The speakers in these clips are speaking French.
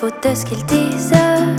fous de ce qu'ils disent.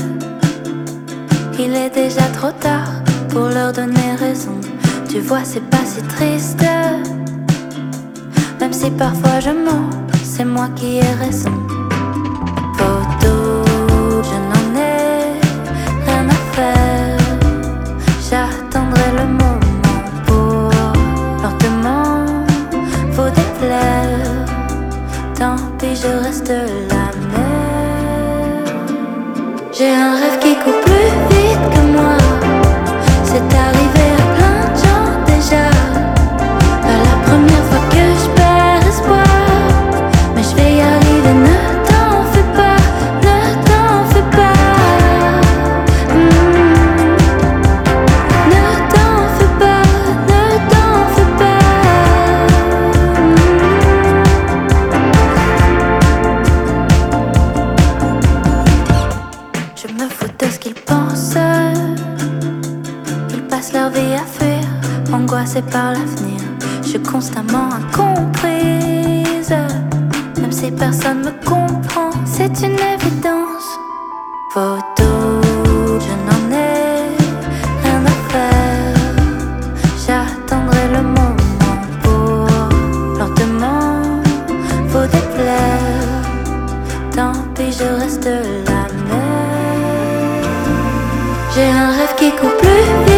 Il est déjà trop tard pour leur donner raison. Tu vois, c'est pas si triste. Même si parfois je mens, c'est moi qui ai raison. Photo, je n'en ai rien à faire. J'attendrai le moment pour lentement vous déplaire. Tant pis, je reste la même. J'ai un rêve qui court plus vite que moi. C'est arrivé à plein de gens déjà. Pas la première fois que je perds espoir, mais je vais y arriver, ne t'en fais pas, ne t'en fais pas. Ne t'en fais pas, ne t'en fais pas. Je me fous de ce qu'ils pensent. Ils passent leur vie à fuir, angoissés par l'avenir. Je suis constamment incomprise. Même si personne me comprend, c'est une évidence. Photo, je n'en ai rien à faire. J'attendrai le moment pour lentement vous déplaire. Tant pis, je reste la même. J'ai un rêve qui court plus vite